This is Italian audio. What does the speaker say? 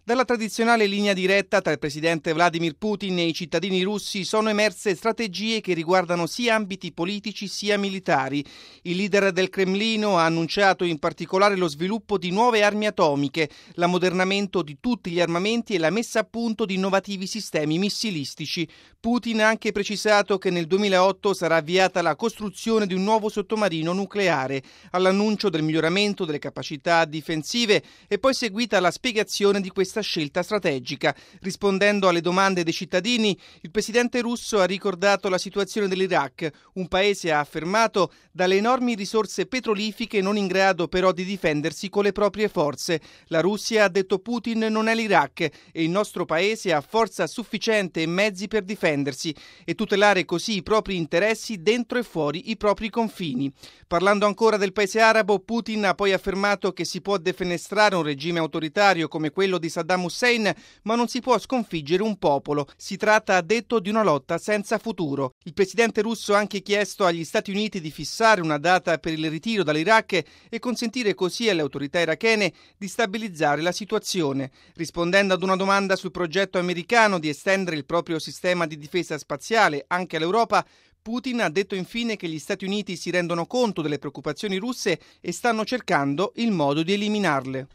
Dalla tradizionale linea diretta tra il presidente Vladimir Putin e i cittadini russi sono emerse strategie che riguardano sia ambiti politici sia militari. Il leader del Cremlino ha annunciato in particolare lo sviluppo di nuove armi atomiche, l'ammodernamento di tutti gli armamenti e la messa a punto di innovativi sistemi missilistici. Putin ha anche precisato che nel 2008 sarà avviata la costruzione di un nuovo sottomarino nucleare. All'annuncio del miglioramento delle capacità difensive è poi seguita la spiegazione di questa scelta strategica. Rispondendo alle domande dei cittadini, il presidente russo ha ricordato la situazione dell'Iraq, un paese, ha affermato, dalle enormi risorse petrolifere non in grado però di difendersi con le proprie forze. La Russia, ha detto Putin, non è l'Iraq e il nostro paese ha forza sufficiente e mezzi per difendersi e tutelare così i propri interessi dentro e fuori i propri confini. Parlando ancora del paese arabo, Putin ha poi affermato che si può defenestrare un regime autoritario come quello di Saddam Hussein, ma non si può sconfiggere un popolo. Si tratta, ha detto, di una lotta senza futuro. Il presidente russo ha anche chiesto agli Stati Uniti di fissare una data per il ritiro dall'Iraq e consentire così alle autorità irachene di stabilizzare la situazione. Rispondendo ad una domanda sul progetto americano di estendere il proprio sistema di difesa spaziale anche all'Europa, Putin ha detto infine che gli Stati Uniti si rendono conto delle preoccupazioni russe e stanno cercando il modo di eliminarle.